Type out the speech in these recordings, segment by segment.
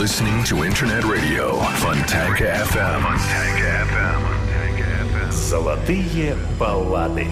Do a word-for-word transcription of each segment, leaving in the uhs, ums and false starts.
listening to Internet Radio Fontanka эф эм. Fontanka эф эм. Золотые баллады.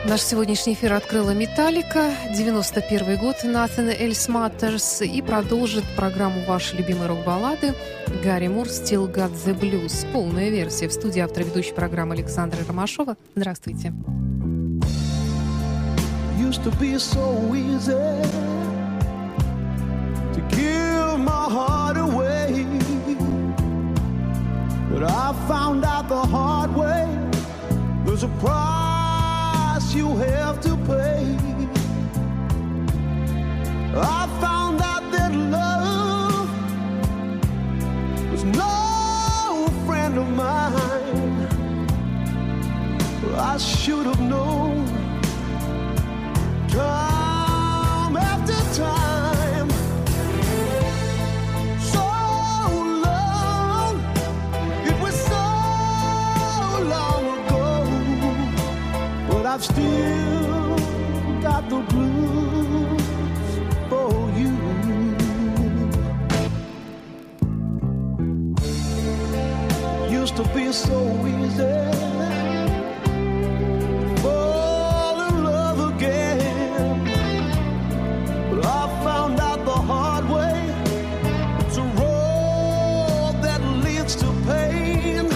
Наш сегодняшний эфир открыла «Металлика», девяносто первый год, Nothing Else Matters, и продолжит программу ваши любимые рок-баллады Гарри Мур «Still Got the Blues». Полная версия. В студии автор ведущей программы Александра Ромашова. Здравствуйте. Used to be so easy to give my heart away, but I found out the hard way there's a price you have to pay. I found out that love was no friend of mine. I should have known time after time. So long, it was so long ago, but I've still got the blues for you. Used to be so easy fall in love again, but I found out the hard way it's a road that leads to pain.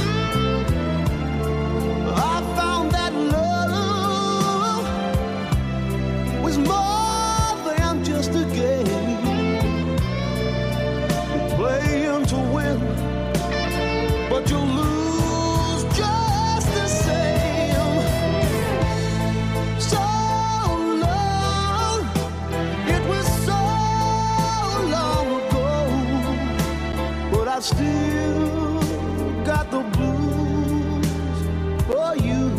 I found that love was more than just a game. You're playing to win, but you lose just the same. So long, it was so long ago, but I still got the blues for you.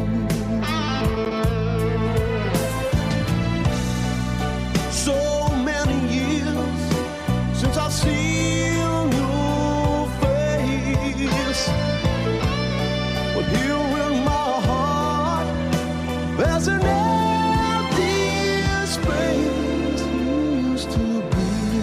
So many years since I've seen your face, but here in my heart there's an empty space you used to be.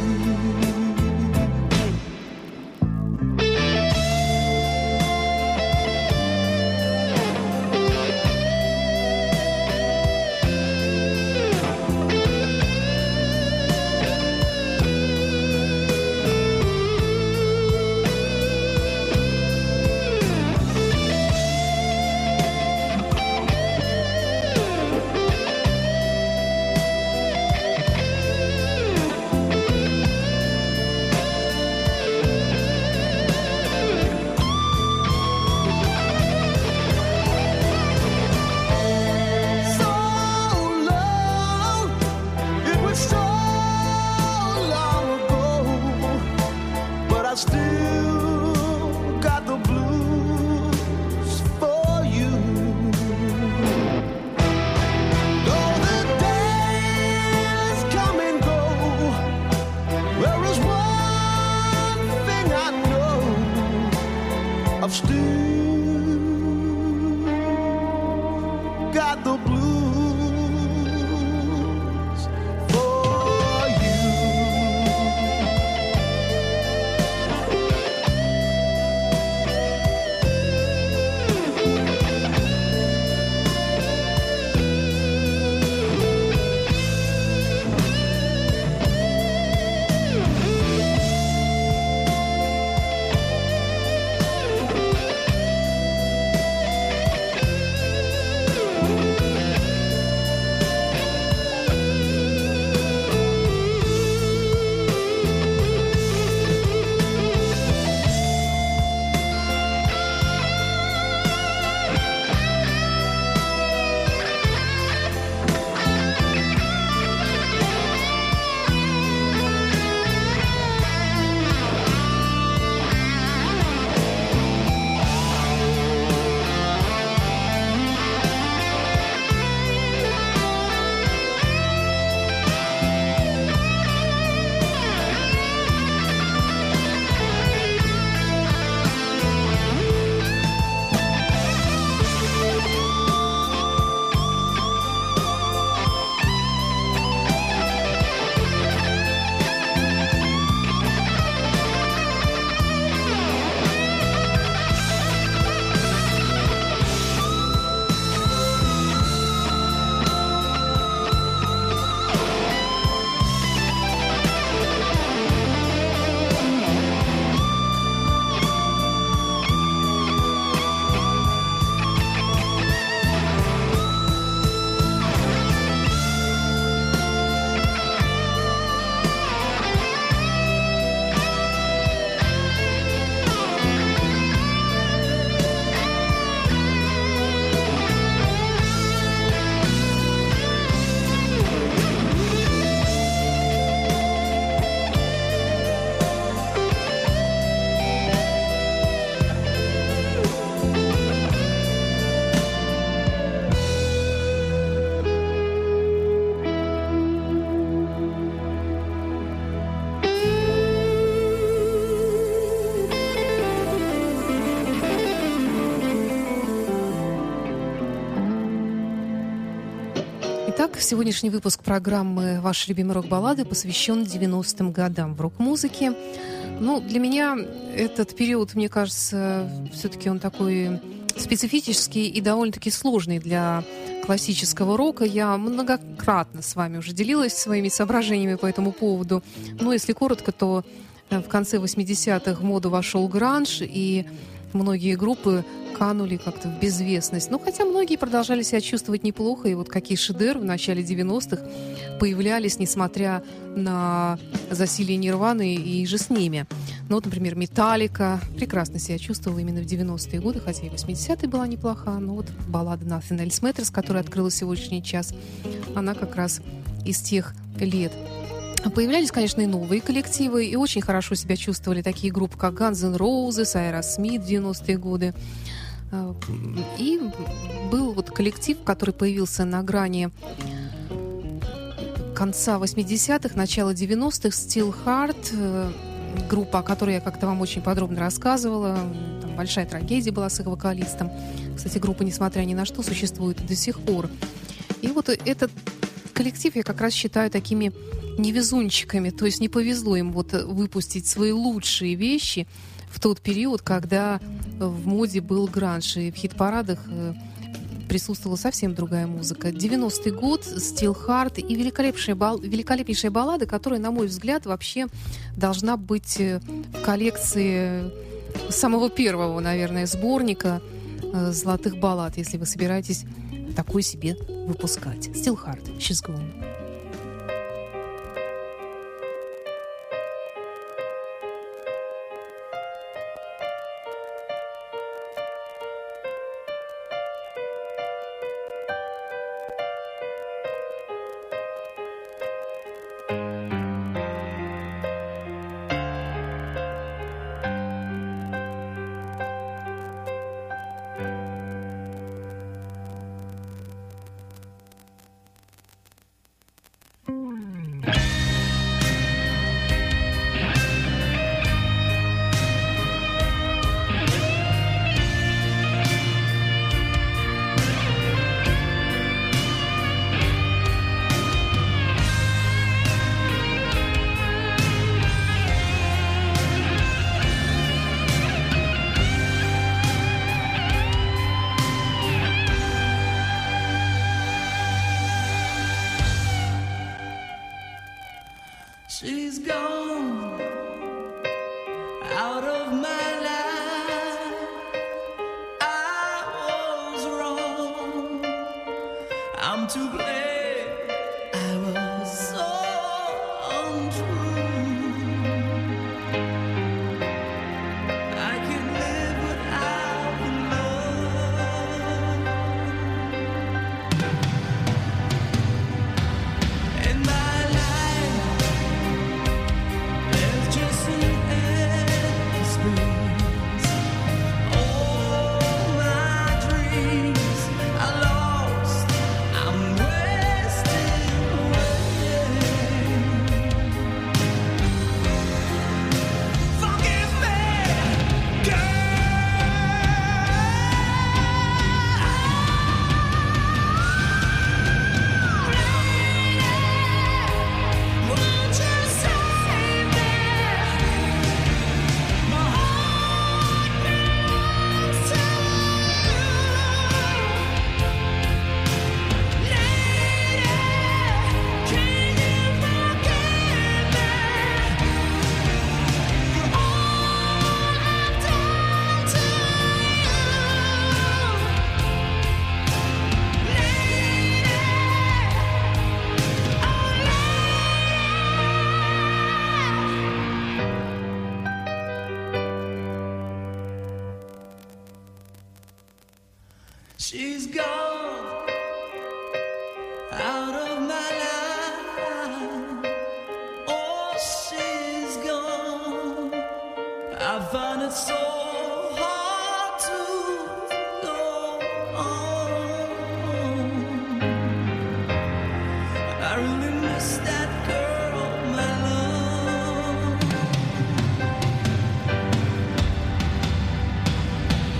So long, it was so long ago, but I still got the blues for you. Though the days come and go, there is one thing I know, I've still got the blues for you. Итак, сегодняшний выпуск программы «Ваши любимые рок-баллады» посвящен девяностым годам в рок-музыке. Ну, для меня этот период, мне кажется, все-таки он такой специфический и довольно-таки сложный для классического рока. Я многократно с вами уже делилась своими соображениями по этому поводу. Но если коротко, то в конце восьмидесятых в моду вошел гранж, и многие группы канули как-то в безвестность. Ну, хотя многие продолжали себя чувствовать неплохо, и вот какие шедевры в начале девяностых появлялись, несмотря на засилие Нирваны и же с ними. Ну, вот, например, Металлика прекрасно себя чувствовала именно в девяностые годы, хотя и восьмидесятые была неплоха, но вот баллада Nothing Else Matters, которая открыла сегодняшний час, она как раз из тех лет. Появлялись, конечно, и новые коллективы, и очень хорошо себя чувствовали такие группы, как Guns N' Roses, Aerosmith в девяностые годы. И был вот коллектив, который появился на грани конца восьмидесятых, начала девяностых, Steel Heart, группа, о которой я как-то вам очень подробно рассказывала. Там большая трагедия была с их вокалистом. Кстати, группа, несмотря ни на что, существует до сих пор. И вот этот коллектив я как раз считаю такими невезунчиками, то есть не повезло им вот выпустить свои лучшие вещи в тот период, когда в моде был гранж, и в хит-парадах присутствовала совсем другая музыка. девяностый год, Steel Heart и великолепнейшая, бал, великолепнейшая баллада, которая, на мой взгляд, вообще должна быть в коллекции самого первого, наверное, сборника золотых баллад, если вы собираетесь такой себе выпускать. Steel Heart, She's Gone. She's gone out of my life. I was wrong. I'm to blame. I was so untrue. I can live without love. In my life, there's just an empty space. All my dreams are lost. I'm wasting away. Forgive me, girl. Won't you save me? My heart belongs to you. Lady, can you forgive me for all I've done to you? Lady, oh lady. She's gone out of my life. Oh, she's gone. I find it so hard to go on. I really miss that girl, my love.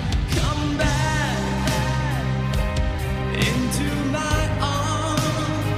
Come back into my arms.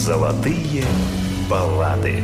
Золотые баллады.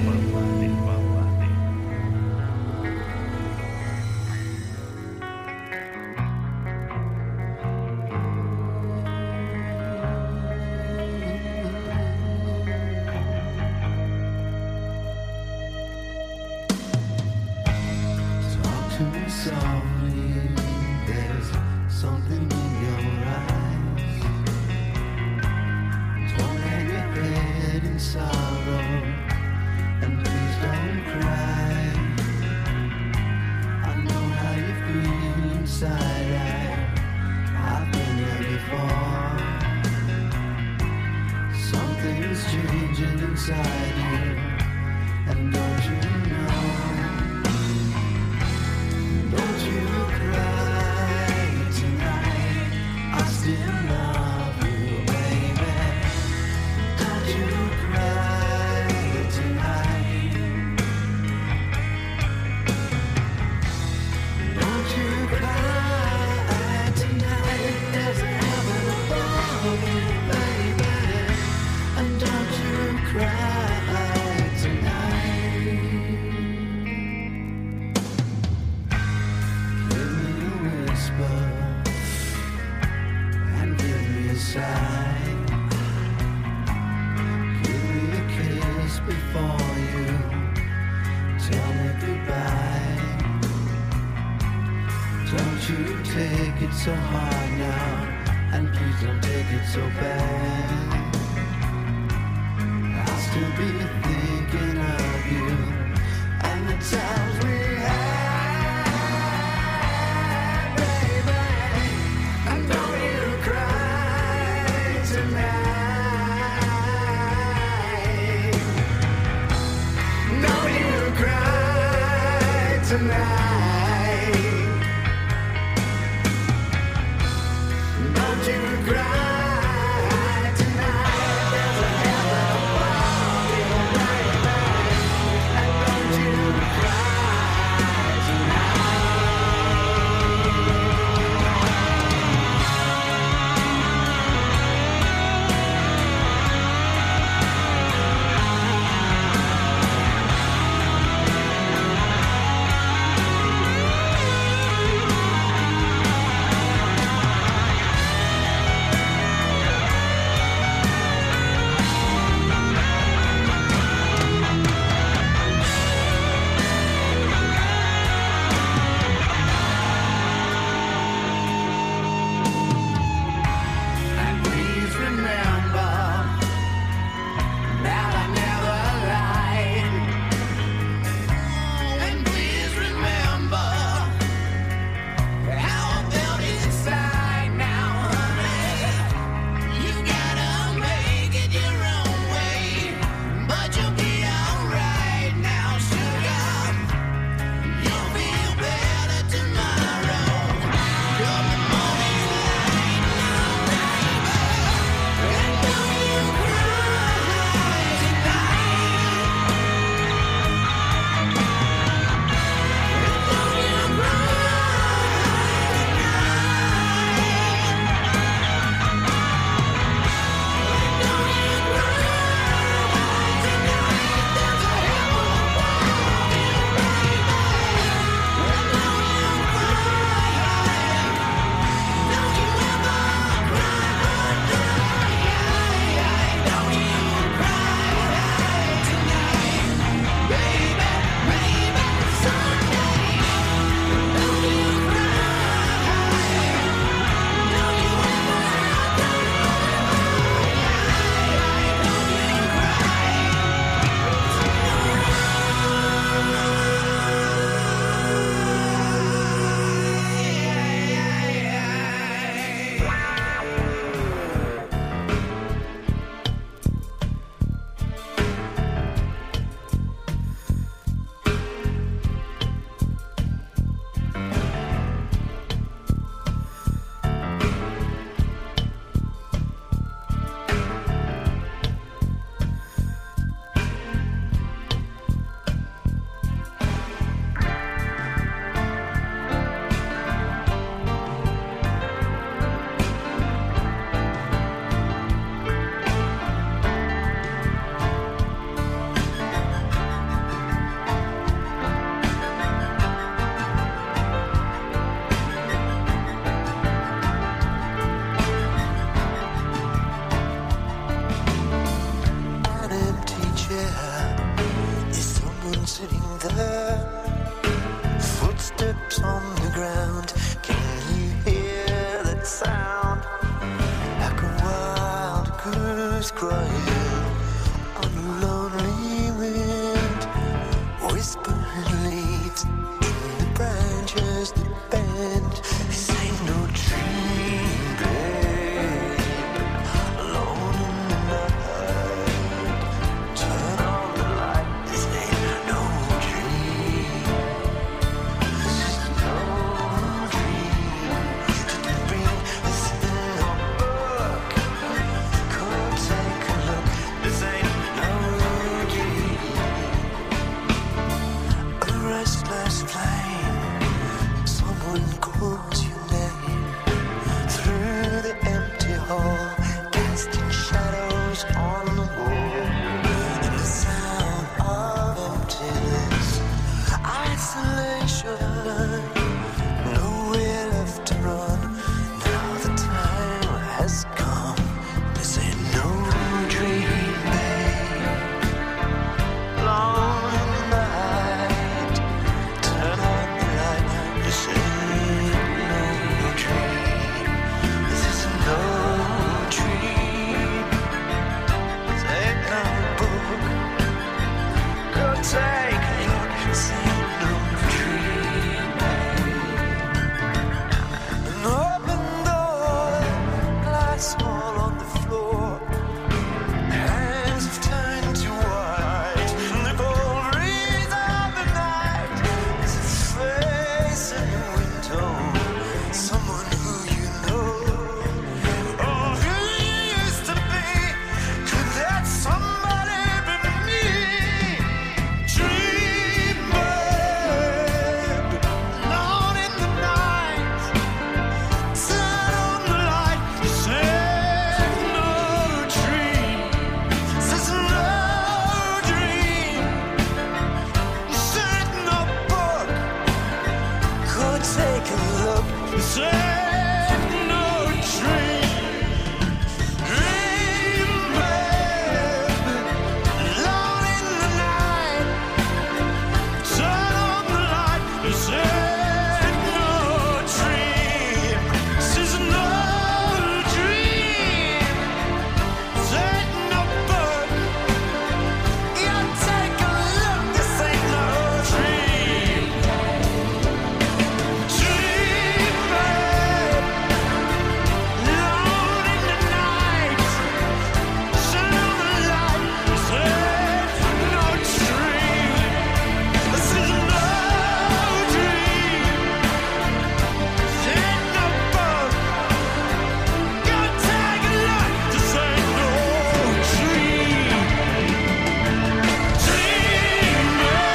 Cry. crying on a lonely wind, whispering leaves in the branches that bend. This ain't no dream, babe. Alone in the night, turn on the light. This ain't no dream. This is no dream. Didn't bring this in a book. Come take a look. This ain't no dream. A restless flame. Someone calls your name through the empty hall, casting shadows on the wall. In the sound of emptiness, isolation, nowhere left to run. Now the time has come. This ain't no dream, babe. Long in the night, turn on the light. This ain't no dream. This is no dream. This ain't no book. Go take a look. This ain't no dream, babe. An open door, glass all on the floor. Hands have turned to white. The cold breeze of the night. There's a face in the window. Someone who you know. Oh, who you used to be. Could that somebody be me? Dream, babe. Alone in the night. Turn on the light. This ain't no dream. This is no dream. This ain't no book. Go take a look. This ain't no dream. Dream, babe. Alone in the night. Turn on the light. This ain't no dream. This is no dream. This ain't no book. You take a look. This ain't no dream. Dream, babe. Alone in the night. Turn on the light. This ain't no dream. This is no dream. This ain't no book. Go take a look. This ain't no dream. Dream,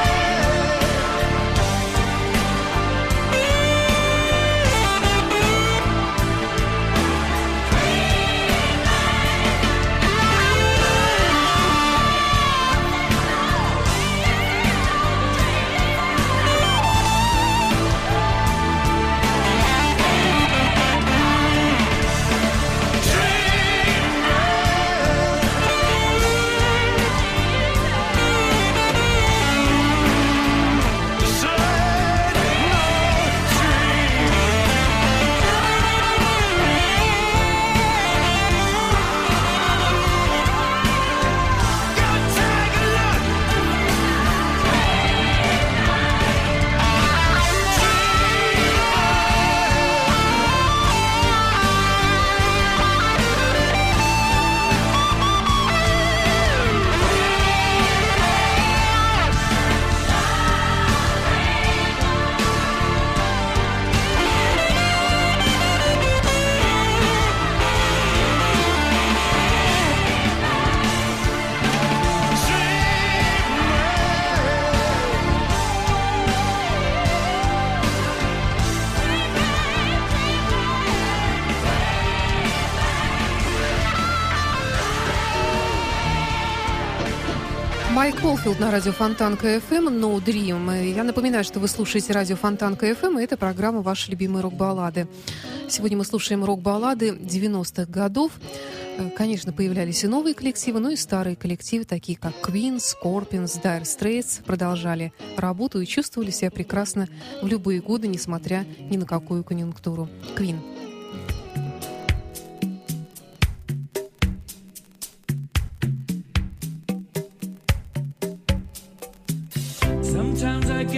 Майк Олфилд на радио Фонтанка эф эм, No Dream. Я напоминаю, что вы слушаете радио Фонтанка эф эм, и это программа «Ваши любимые рок-баллады». Сегодня мы слушаем рок-баллады девяностых годов. Конечно, появлялись и новые коллективы, но и старые коллективы, такие как Queen, Scorpions, Dire Straits, продолжали работу и чувствовали себя прекрасно в любые годы, несмотря ни на какую конъюнктуру. Queen.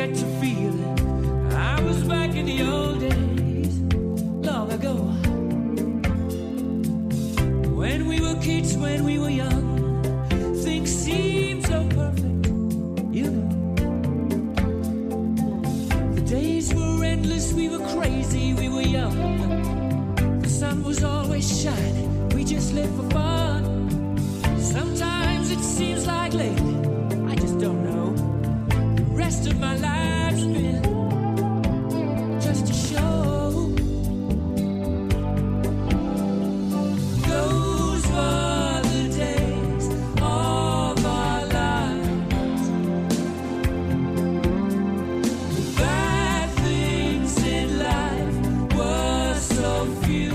get to feeling I was back in the old days, long ago. When we were kids, when we were young, things seemed so perfect, you know. The days were endless, we were crazy, we were young. The sun was always shining, we just lived for fun. Sometimes it seems like lately, I just don't know. The rest of my life's been just a show. Those were the days of our lives. The bad things in life were so few.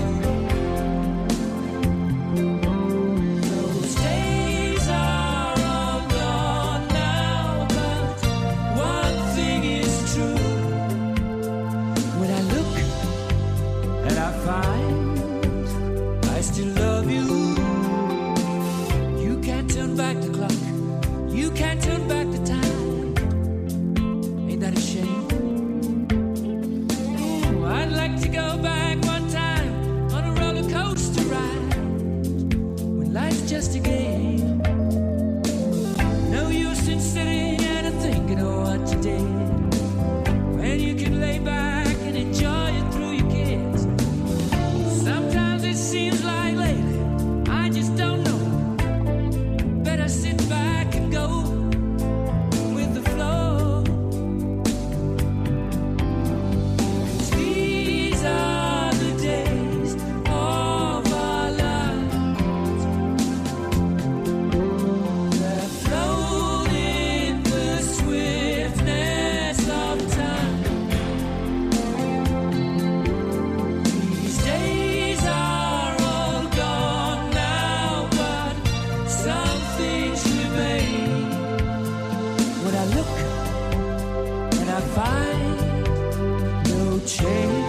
Those days are all gone now, but one thing is true. When I look and I find I still love you, you can't turn back the clock, you can't turn back the time. Ain't that a shame? Ooh, I'd like to go back one time on a roller coaster ride when life's just a game. No use in sitting and thinking of what you did when you can lay back and enjoy it through your kids. Sometimes it seems like lately, I just don't know. Better sit back and go with the flow. 'Cause these are the days of our lives that float in the swiftness of time. These days are all gone now, but some things remain. When I look and I find no change.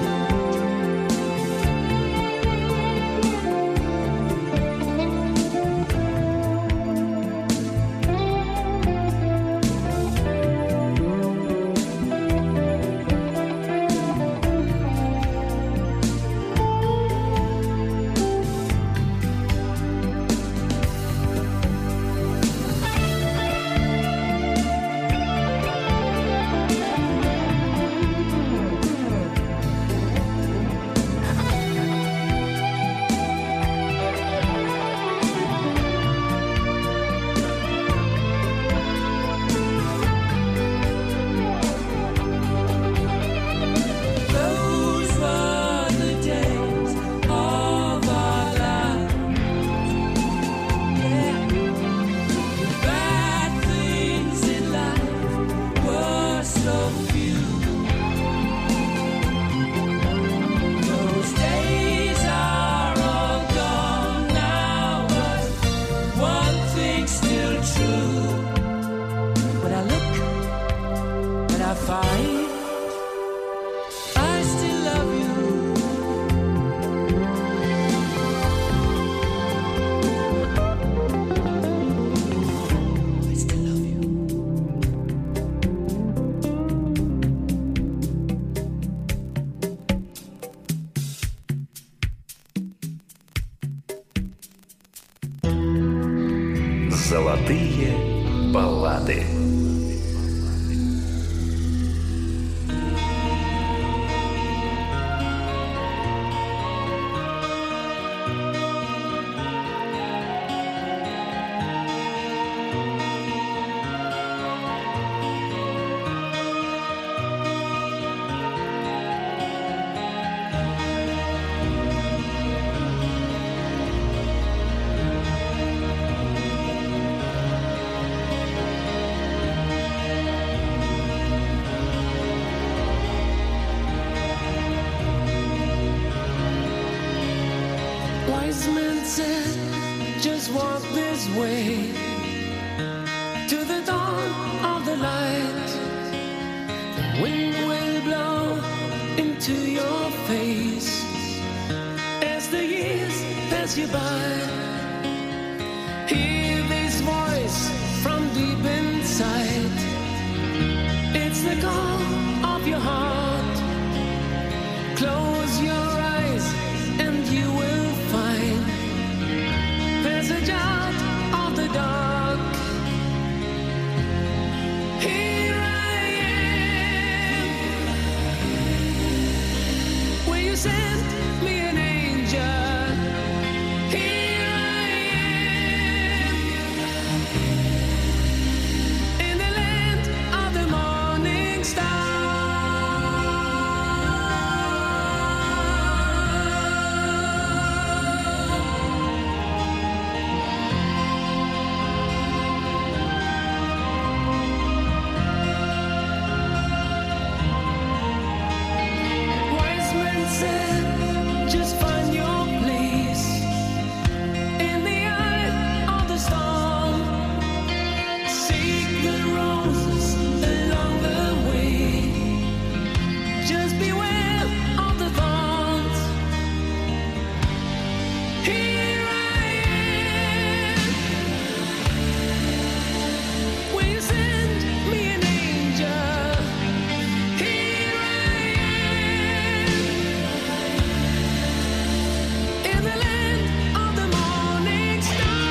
Those were the days of our lives. Yeah. Bad things in life were so few. Those days are all gone now, but one thing's still true. When I look and I find I still love you. I still love you. Золотые баллады. Wise men said, just walk this way to the dawn of the light. The wind will blow into your face as the years pass you by. Hear this voice from deep inside. It's the call Here I am. Will you send me an angel? Here I am. In the land of the morning star.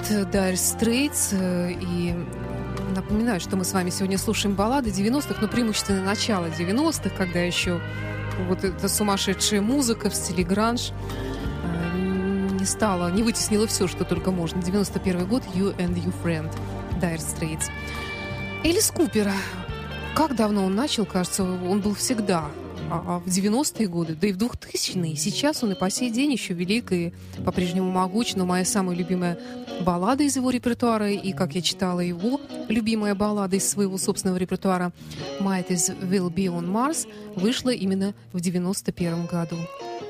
Dire Straits. И напоминаю, что мы с вами сегодня слушаем баллады девяностых, но преимущественно начало девяностых, когда еще вот эта сумасшедшая музыка в стиле гранж не стала, не вытеснила все, что только можно. девяносто первый год, You and Your Friend, Dire Straits. Элис Купер. Как давно он начал, кажется, он был всегда. А в девяностые годы, да и в двухтысячные. Сейчас он и по сей день еще велик и по-прежнему могуч. Но моя самая любимая баллада из его репертуара, и, как я читала, его любимая баллада из своего собственного репертуара «Might as Well Be on Mars» вышла именно в девяносто первом году.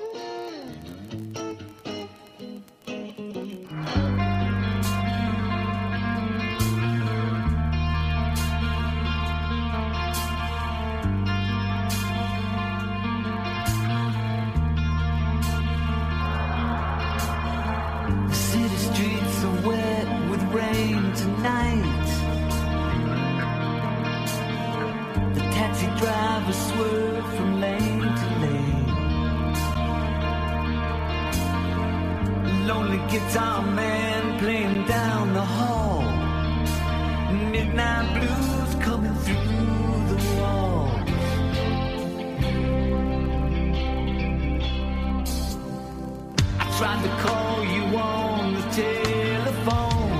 Guitar man playing down the hall, midnight blues coming through the wall. I tried to call you on the telephone,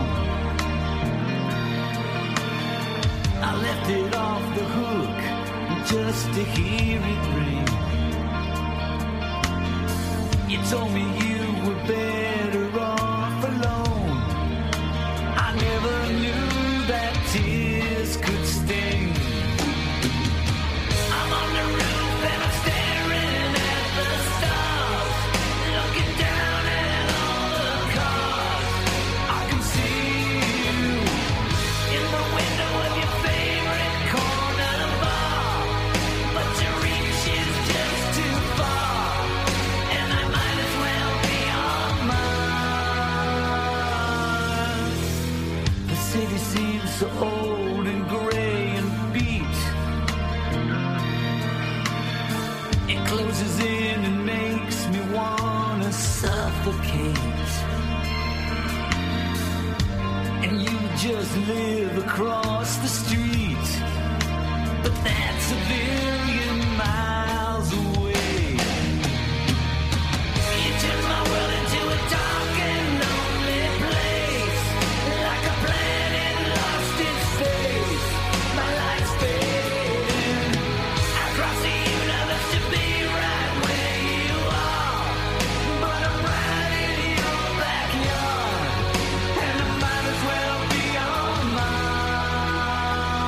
I left it off the hook just to hear it ring. You told me you were better off alone. I never knew that tears could sting. I'm on the roof and I'm staring at the stars, looking down at all the cars. I can see you in the window of your favorite corner bar, but your reach is just too far. The city seems so old and gray and beat. It closes in and makes me wanna suffocate. And you just live across the street, but that's a billion miles away. You turn my world into a dark and lonely place, like a planet lost in space. My life's fading across the universe to be right where you are, but I'm right in your backyard, and I might as well be on mine.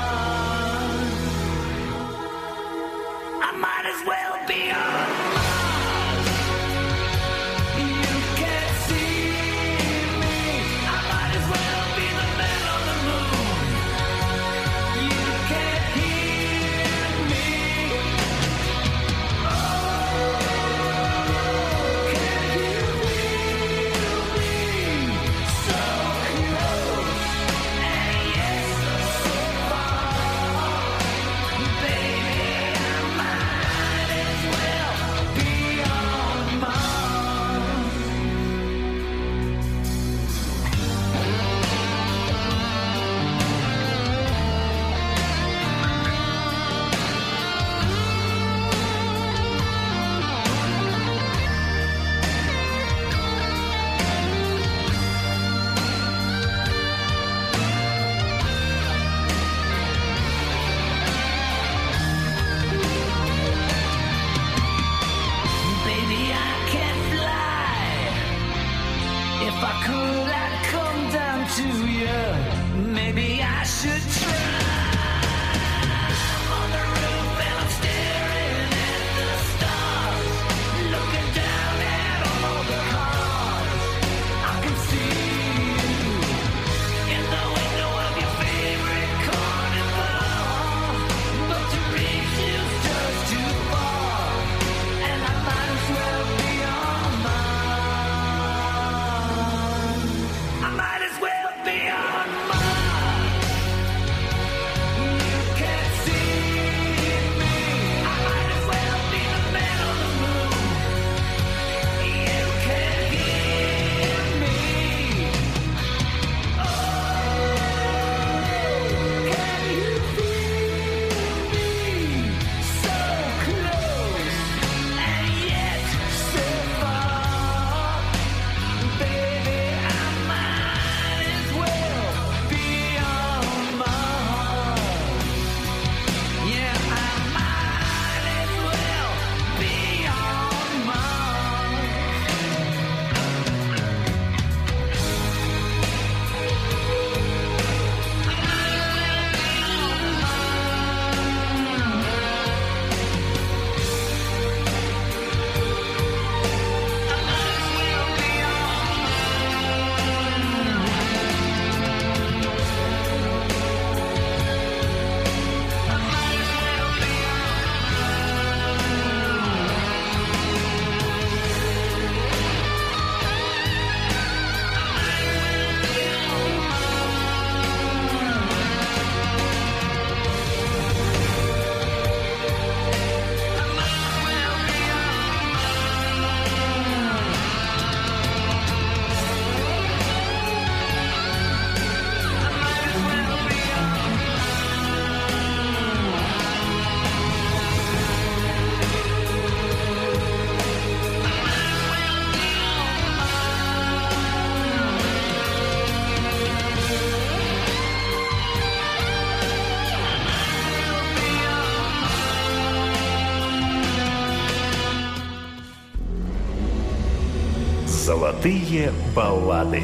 Золотые баллады.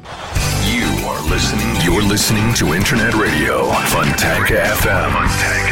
You are listening. You're listening to Internet Radio Fontanka эф эм. Fontanka